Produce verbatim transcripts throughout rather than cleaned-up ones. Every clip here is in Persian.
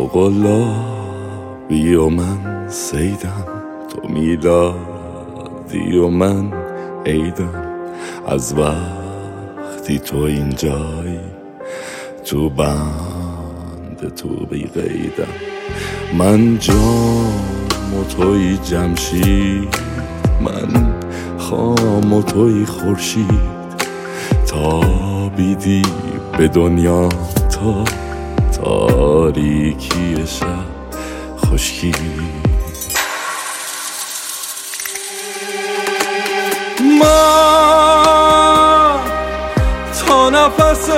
تو قلابی و من صیدم، تو میلادی و من عیدم. از وقتی تو اینجایی تو بند تو بی قیدم. من جام و توی جمشید، من خام و توی خورشید. تابیدی به دنیا تا تاریکی شب خشکی. من تا نفس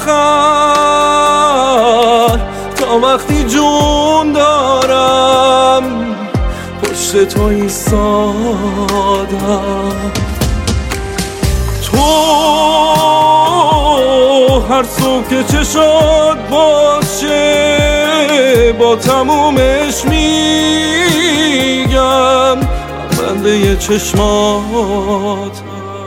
آخر، تا وقتی جون دارم پشت تو ایستادم. تو هر صبح که چشات باشه با تمومش میگم بنده چشماتم.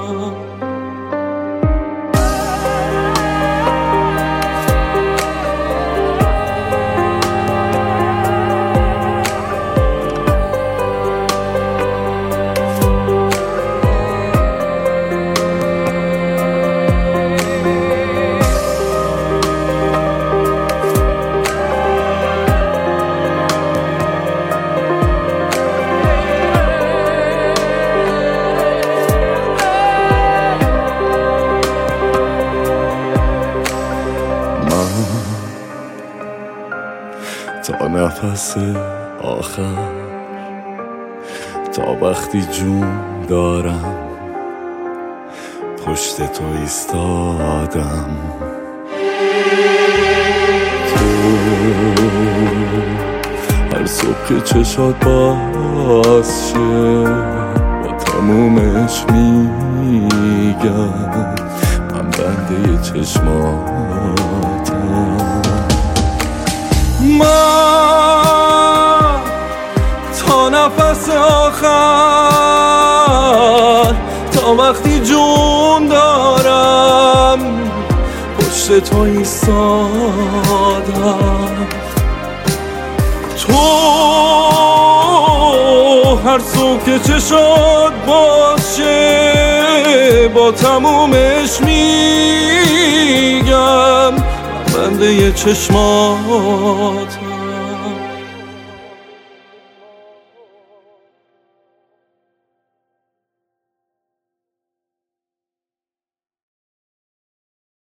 تا نفس آخر، تا وقتی جون دارم پشت تو ایستادم. تو هر صبح که چشات باز شه با تمومش میگم من بنده چشماتم. من تا نفس آخر، تا وقتی جون دارم پشت تو ایستادم. تو هر صبح که چشات باشه با تمومش میگم بنده چشمات.